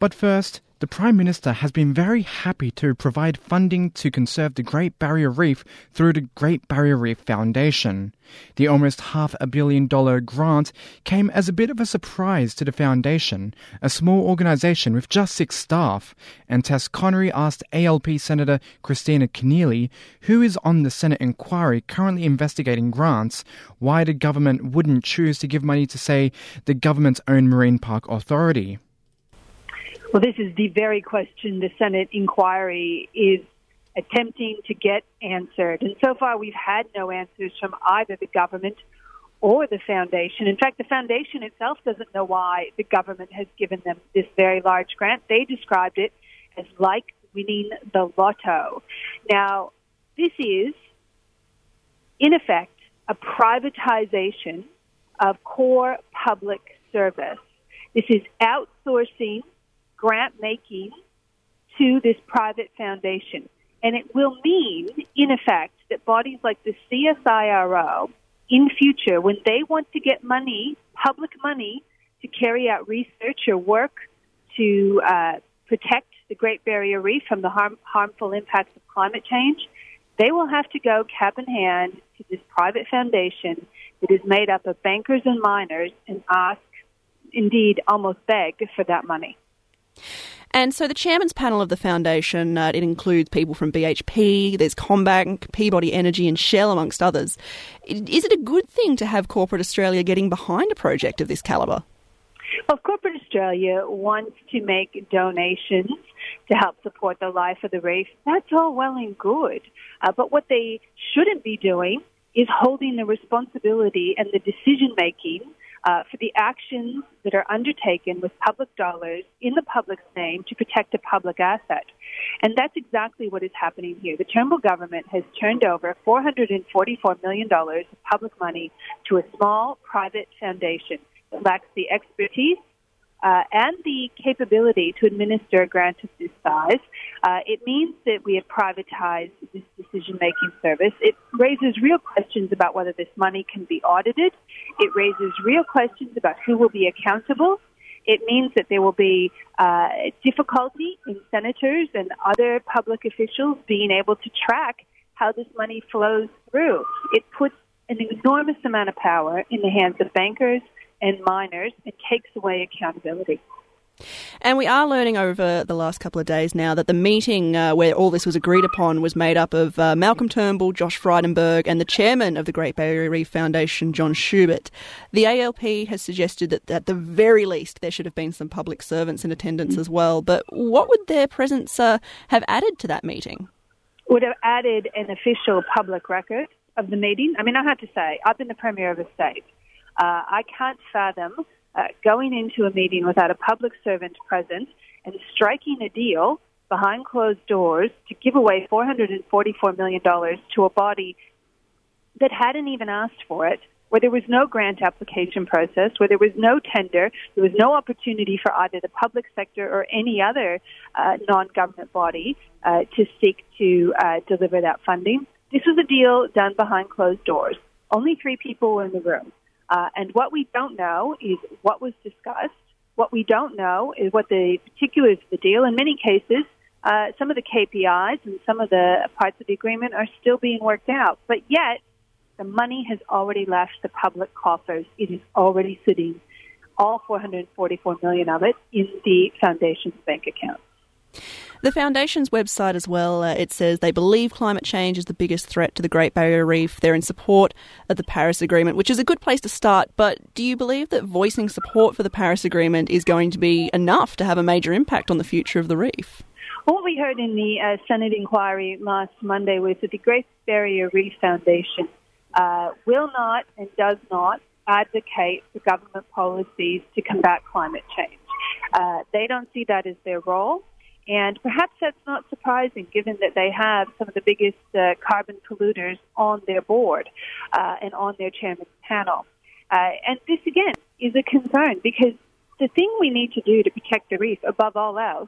But first, the Prime Minister has been very happy to provide funding to conserve the Great Barrier Reef through the Great Barrier Reef Foundation. The almost $500 million grant came as a bit of a surprise to the foundation, a small organisation with just 6 staff, and Tess Connery asked ALP Senator Kristina Keneally, who is on the Senate inquiry currently investigating grants, why the government wouldn't choose to give money to, say, the government's own Marine Park Authority. Well, this is the very question the Senate inquiry is attempting to get answered. And so far, we've had no answers from either the government or the foundation. In fact, the foundation itself doesn't know why the government has given them this very large grant. They described it as like winning the lotto. Now, this is, in effect, a privatization of core public service. This is outsourcing grant-making to this private foundation. And it will mean, in effect, that bodies like the CSIRO, in future, when they want to get money, public money, to carry out research or work to protect the Great Barrier Reef from the harmful impacts of climate change, they will have to go cap in hand to this private foundation that is made up of bankers and miners and ask, indeed, almost beg for that money. And so the chairman's panel of the foundation, it includes people from BHP, there's CommBank, Peabody Energy and Shell, amongst others. Is it a good thing to have corporate Australia getting behind a project of this calibre? Well, corporate Australia wants to make donations to help support the life of the reef. That's all well and good. But what they shouldn't be doing is holding the responsibility and the decision-making for the actions that are undertaken with public dollars in the public's name to protect a public asset. And that's exactly what is happening here. The Turnbull government has turned over $444 million of public money to a small private foundation that lacks the expertise and the capability to administer a grant of this size. It means that we have privatized this decision-making service. It raises real questions about whether this money can be audited. It raises real questions about who will be accountable. It means that there will be difficulty in senators and other public officials being able to track how this money flows through. It puts an enormous amount of power in the hands of bankers and miners and takes away accountability. And we are learning over the last couple of days now that the meeting where all this was agreed upon was made up of Malcolm Turnbull, Josh Frydenberg and the chairman of the Great Barrier Reef Foundation, John Schubert. The ALP has suggested that at the very least there should have been some public servants in attendance as well. But what would their presence have added to that meeting? Would have added an official public record of the meeting. I mean, I have to say, I've been the Premier of a state. I can't fathom going into a meeting without a public servant present and striking a deal behind closed doors to give away $444 million to a body that hadn't even asked for it, where there was no grant application process, where there was no tender, there was no opportunity for either the public sector or any other non-government body to seek to deliver that funding. This was a deal done behind closed doors. Only 3 people were in the room. And what we don't know is what was discussed. What we don't know is what the particulars of the deal. In many cases, some of the KPIs and some of the parts of the agreement are still being worked out. But yet, the money has already left the public coffers. It is already sitting, all $444 million of it, in the foundation's bank account. The Foundation's website as well, it says they believe climate change is the biggest threat to the Great Barrier Reef. They're in support of the Paris Agreement, which is a good place to start. But do you believe that voicing support for the Paris Agreement is going to be enough to have a major impact on the future of the reef? What we heard in the Senate inquiry last Monday was that the Great Barrier Reef Foundation will not and does not advocate for government policies to combat climate change. They don't see that as their role. And perhaps that's not surprising, given that they have some of the biggest carbon polluters on their board and on their chairman's panel. And this, again, is a concern, because the thing we need to do to protect the reef, above all else,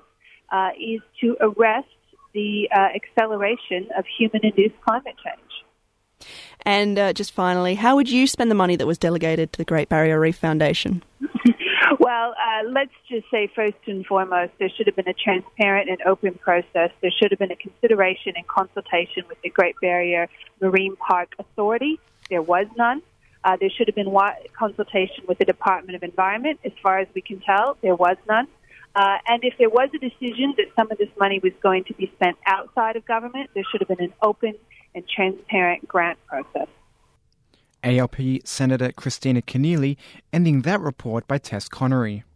is to arrest the acceleration of human-induced climate change. And just finally, how would you spend the money that was delegated to the Great Barrier Reef Foundation? Well, let's just say first and foremost, there should have been a transparent and open process. There should have been a consideration and consultation with the Great Barrier Marine Park Authority. There was none. There should have been consultation with the Department of Environment. As far as we can tell, there was none. And if there was a decision that some of this money was going to be spent outside of government, there should have been an open and transparent grant process. ALP Senator Christina Keneally ending that report by Tess Connery.